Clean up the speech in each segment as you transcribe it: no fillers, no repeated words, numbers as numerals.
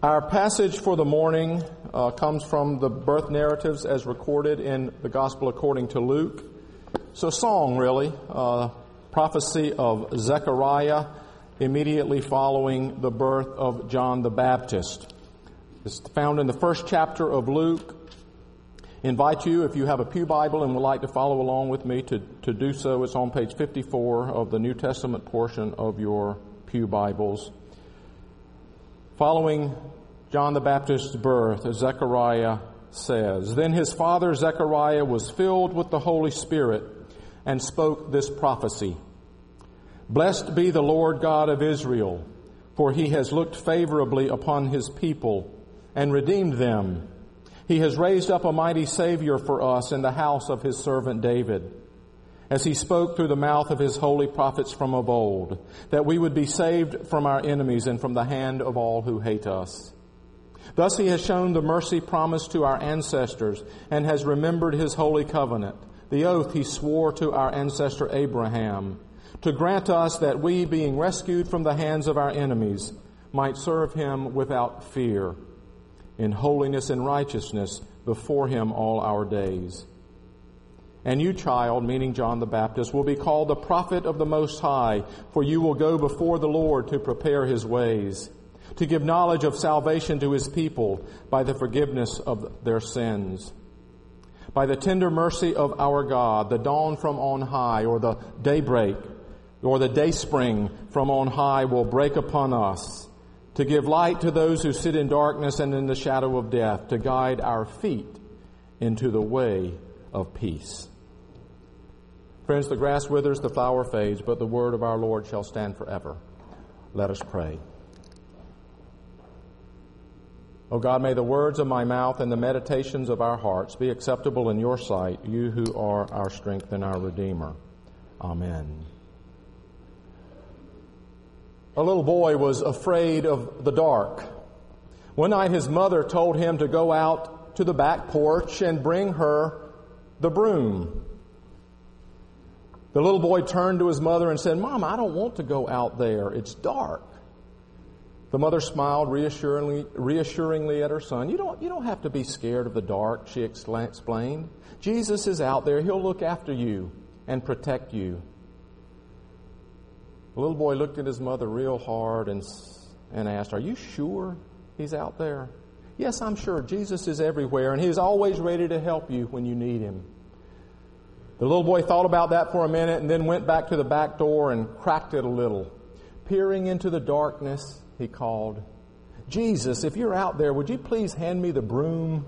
Our passage for the morning comes from the birth narratives as recorded in the Gospel according to Luke. It's a song, really, prophecy of Zechariah immediately following the birth of John the Baptist. It's found in the first chapter of Luke. I invite you, if you have a pew Bible and would like to follow along with me, to do so. It's on page 54 of the New Testament portion of your pew Bibles. Following John the Baptist's birth, as Zechariah says, "Then his father Zechariah was filled with the Holy Spirit and spoke this prophecy. Blessed be the Lord God of Israel, for he has looked favorably upon his people and redeemed them. He has raised up a mighty Savior for us in the house of his servant David, as he spoke through the mouth of his holy prophets from of old, that we would be saved from our enemies and from the hand of all who hate us. Thus he has shown the mercy promised to our ancestors and has remembered his holy covenant, the oath he swore to our ancestor Abraham, to grant us that we, being rescued from the hands of our enemies, might serve him without fear, in holiness and righteousness before him all our days. And you, child," meaning John the Baptist, "will be called the prophet of the Most High, for you will go before the Lord to prepare his ways, to give knowledge of salvation to his people by the forgiveness of their sins. By the tender mercy of our God, the dawn from on high, or the daybreak, or the dayspring from on high will break upon us, to give light to those who sit in darkness and in the shadow of death, to guide our feet into the way of peace." Friends, the grass withers, the flower fades, but the word of our Lord shall stand forever. Let us pray. O God, may the words of my mouth and the meditations of our hearts be acceptable in your sight, you who are our strength and our Redeemer. Amen. A little boy was afraid of the dark. One night his mother told him to go out to the back porch and bring her the broom. The little boy turned to his mother and said, "Mom, I don't want to go out there. It's dark." The mother smiled reassuringly at her son. You don't have to be scared of the dark," she explained. "Jesus is out there. He'll look after you and protect you." The little boy looked at his mother real hard and asked, "Are you sure he's out there?" "Yes, I'm sure. Jesus is everywhere, and he's always ready to help you when you need him." The little boy thought about that for a minute and then went back to the back door and cracked it a little. Peering into the darkness, he called, "Jesus, if you're out there, would you please hand me the broom?"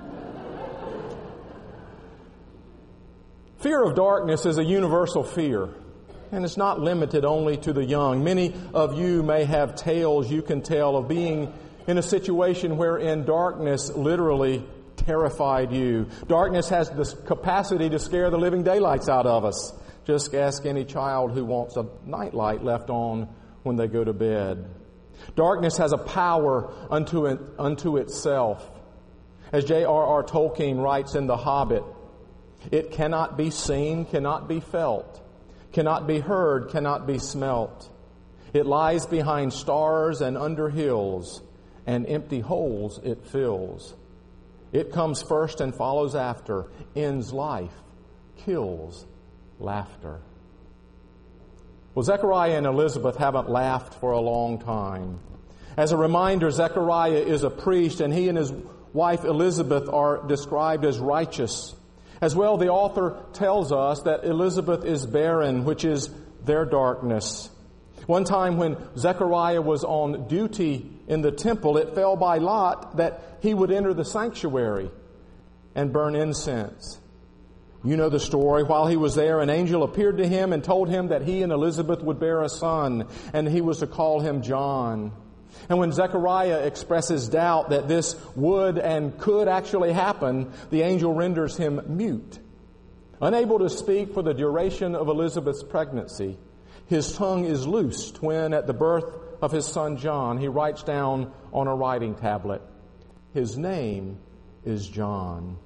Fear of darkness is a universal fear, and it's not limited only to the young. Many of you may have tales you can tell of being in a situation wherein darkness literally terrified you. Darkness has the capacity to scare the living daylights out of us. Just ask any child who wants a nightlight left on when they go to bed. Darkness has a power unto itself. As J.R.R. Tolkien writes in The Hobbit, "It cannot be seen, cannot be felt, cannot be heard, cannot be smelt. It lies behind stars and under hills, and empty holes it fills. It comes first and follows after, ends life, kills laughter." Well, Zechariah and Elizabeth haven't laughed for a long time. As a reminder, Zechariah is a priest, and he and his wife Elizabeth are described as righteous. As well, the author tells us that Elizabeth is barren, which is their darkness. One time when Zechariah was on duty in the temple, it fell by lot that he would enter the sanctuary and burn incense. You know the story. While he was there, an angel appeared to him and told him that he and Elizabeth would bear a son, and he was to call him John. And when Zechariah expresses doubt that this would and could actually happen, the angel renders him mute. Unable to speak for the duration of Elizabeth's pregnancy, his tongue is loosed when, at the birth of his son John, he writes down on a writing tablet, "His name is John."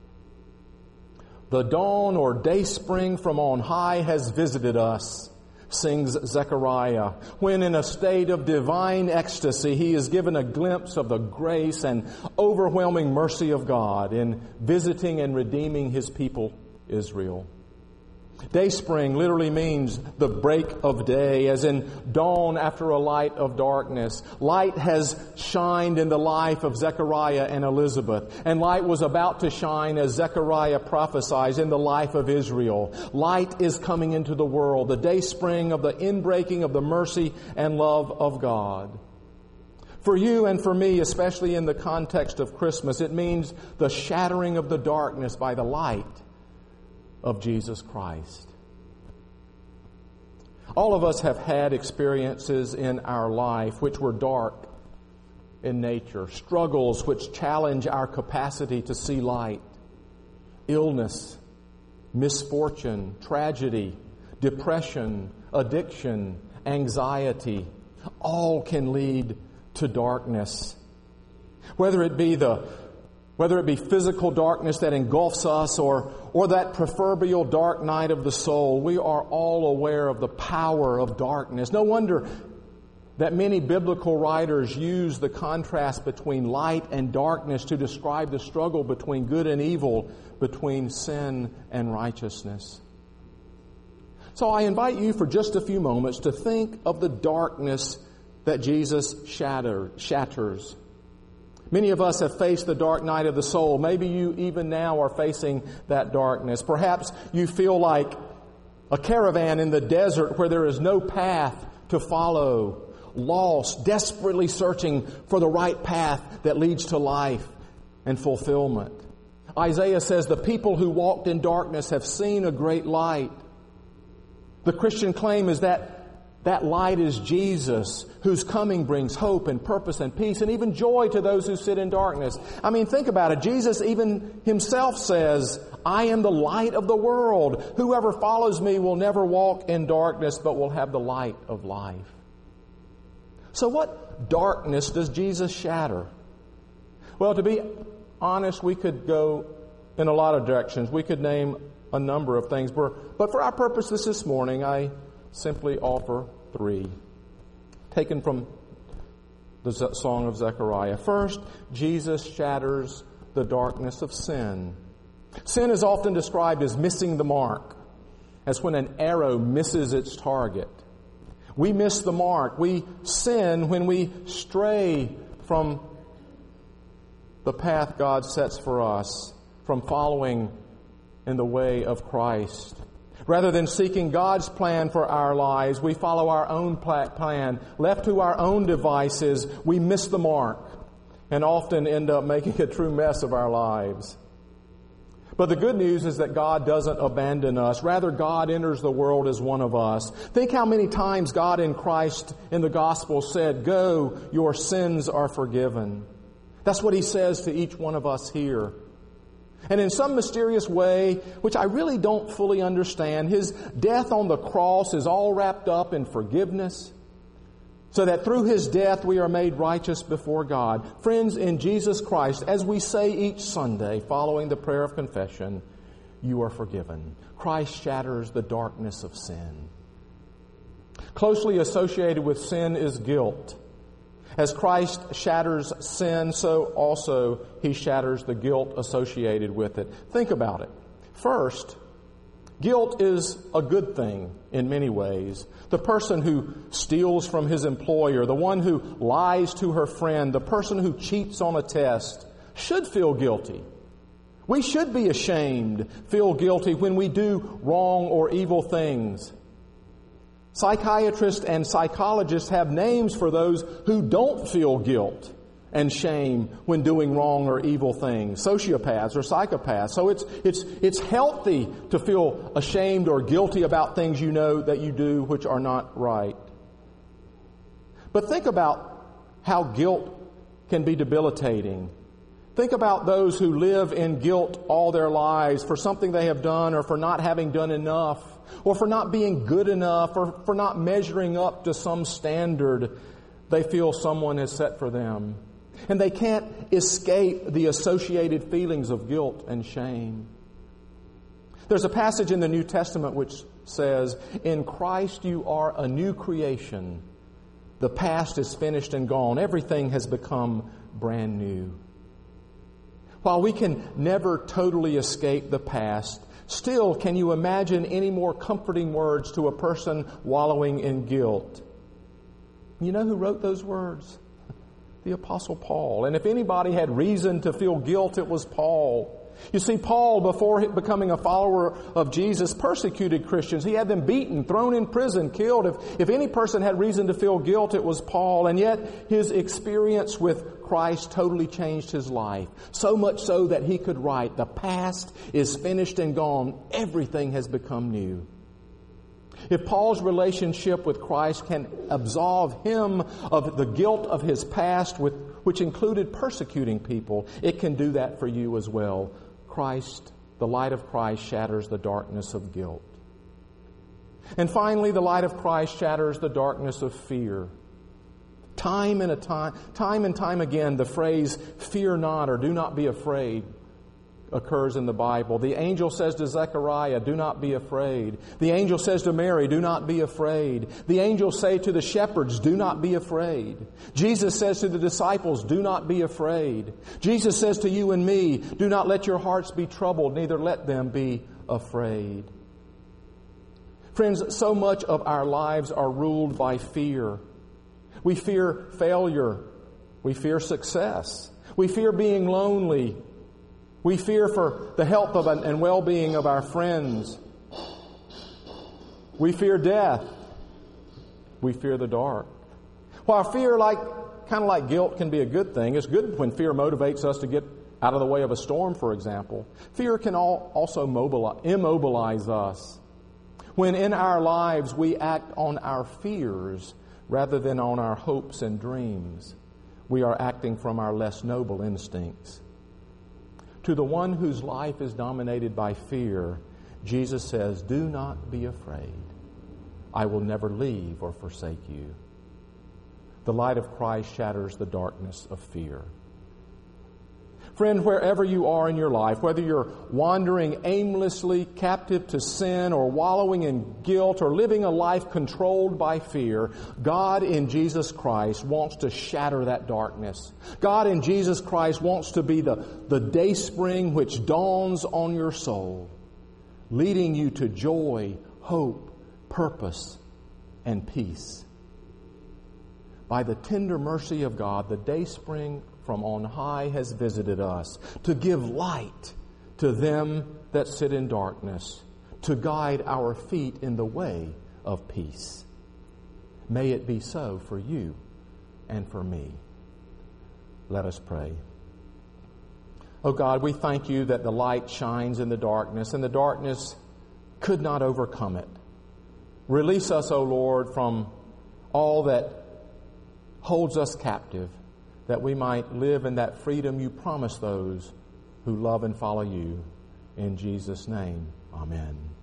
The dawn or dayspring from on high has visited us. sings Zechariah, when in a state of divine ecstasy, he is given a glimpse of the grace and overwhelming mercy of God in visiting and redeeming His people, Israel. Dayspring literally means the break of day, as in dawn after a light of darkness. Light has shined in the life of Zechariah and Elizabeth, and light was about to shine as Zechariah prophesies in the life of Israel. Light is coming into the world, the dayspring of the inbreaking of the mercy and love of God. For you and for me, especially in the context of Christmas, it means the shattering of the darkness by the light of Jesus Christ. All of us have had experiences in our life which were dark in nature, struggles which challenge our capacity to see light, illness, misfortune, tragedy, depression, addiction, anxiety, all can lead to darkness. Whether it be physical darkness that engulfs us or that proverbial dark night of the soul, we are all aware of the power of darkness. No wonder that many biblical writers use the contrast between light and darkness to describe the struggle between good and evil, between sin and righteousness. So I invite you for just a few moments to think of the darkness that Jesus shatters. Many of us have faced the dark night of the soul. Maybe you even now are facing that darkness. Perhaps you feel like a caravan in the desert where there is no path to follow, lost, desperately searching for the right path that leads to life and fulfillment. Isaiah says, "The people who walked in darkness have seen a great light." The Christian claim is that light is Jesus, whose coming brings hope and purpose and peace and even joy to those who sit in darkness. I mean, think about it. Jesus even himself says, "I am the light of the world. Whoever follows me will never walk in darkness, but will have the light of life." So what darkness does Jesus shatter? Well, to be honest, we could go in a lot of directions. We could name a number of things, but for our purposes this morning, I simply offer 3, taken from the Song of Zechariah. First, Jesus shatters the darkness of sin. Sin is often described as missing the mark, as when an arrow misses its target. We miss the mark. We sin when we stray from the path God sets for us, from following in the way of Christ. Rather than seeking God's plan for our lives, we follow our own plan. Left to our own devices, we miss the mark and often end up making a true mess of our lives. But the good news is that God doesn't abandon us. Rather, God enters the world as one of us. Think how many times God in Christ in the gospel said, "Go, your sins are forgiven." That's what He says to each one of us here. And in some mysterious way, which I really don't fully understand, His death on the cross is all wrapped up in forgiveness, so that through His death we are made righteous before God. Friends, in Jesus Christ, as we say each Sunday following the prayer of confession, you are forgiven. Christ shatters the darkness of sin. Closely associated with sin is guilt. As Christ shatters sin, so also He shatters the guilt associated with it. Think about it. First, guilt is a good thing in many ways. The person who steals from his employer, the one who lies to her friend, the person who cheats on a test should feel guilty. We should be ashamed, feel guilty when we do wrong or evil things. Psychiatrists and psychologists have names for those who don't feel guilt and shame when doing wrong or evil things. Sociopaths or psychopaths. So it's healthy to feel ashamed or guilty about things you know that you do which are not right. But think about how guilt can be debilitating. Think about those who live in guilt all their lives for something they have done or for not having done enough, or for not being good enough, or for not measuring up to some standard they feel someone has set for them. And they can't escape the associated feelings of guilt and shame. There's a passage in the New Testament which says, "In Christ you are a new creation. The past is finished and gone. Everything has become brand new." While we can never totally escape the past, still, can you imagine any more comforting words to a person wallowing in guilt? You know who wrote those words? The Apostle Paul. And if anybody had reason to feel guilt, it was Paul. You see, Paul, before becoming a follower of Jesus, persecuted Christians. He had them beaten, thrown in prison, killed. If any person had reason to feel guilt, it was Paul. And yet his experience with Christ totally changed his life. So much so that he could write, "The past is finished and gone. Everything has become new." If Paul's relationship with Christ can absolve him of the guilt of his past, which included persecuting people, it can do that for you as well. Christ, the light of Christ, shatters the darkness of guilt. And finally, the light of Christ shatters the darkness of fear. Time and time again, the phrase "fear not" or "do not be afraid" occurs in the Bible. The angel says to Zechariah, "Do not be afraid." The angel says to Mary, "Do not be afraid." The angels say to the shepherds, "Do not be afraid." Jesus says to the disciples, "Do not be afraid." Jesus says to you and me, "Do not let your hearts be troubled, neither let them be afraid." Friends, so much of our lives are ruled by fear. We fear failure. We fear success. We fear being lonely. We fear for the health of and well-being of our friends. We fear death. We fear the dark. While fear, kind of like guilt, can be a good thing, it's good when fear motivates us to get out of the way of a storm, for example. Fear can also immobilize us. When in our lives we act on our fears rather than on our hopes and dreams, we are acting from our less noble instincts. To the one whose life is dominated by fear, Jesus says, "Do not be afraid. I will never leave or forsake you." The light of Christ shatters the darkness of fear. Friend, wherever you are in your life, whether you're wandering aimlessly, captive to sin, or wallowing in guilt, or living a life controlled by fear, God in Jesus Christ wants to shatter that darkness. God in Jesus Christ wants to be the dayspring which dawns on your soul, leading you to joy, hope, purpose, and peace. By the tender mercy of God, the dayspring from on high has visited us to give light to them that sit in darkness, to guide our feet in the way of peace. May it be so for you and for me. Let us pray. Oh God, we thank you that the light shines in the darkness, and the darkness could not overcome it. Release us, O Lord, from all that holds us captive, that we might live in that freedom you promise those who love and follow you. In Jesus' name, amen.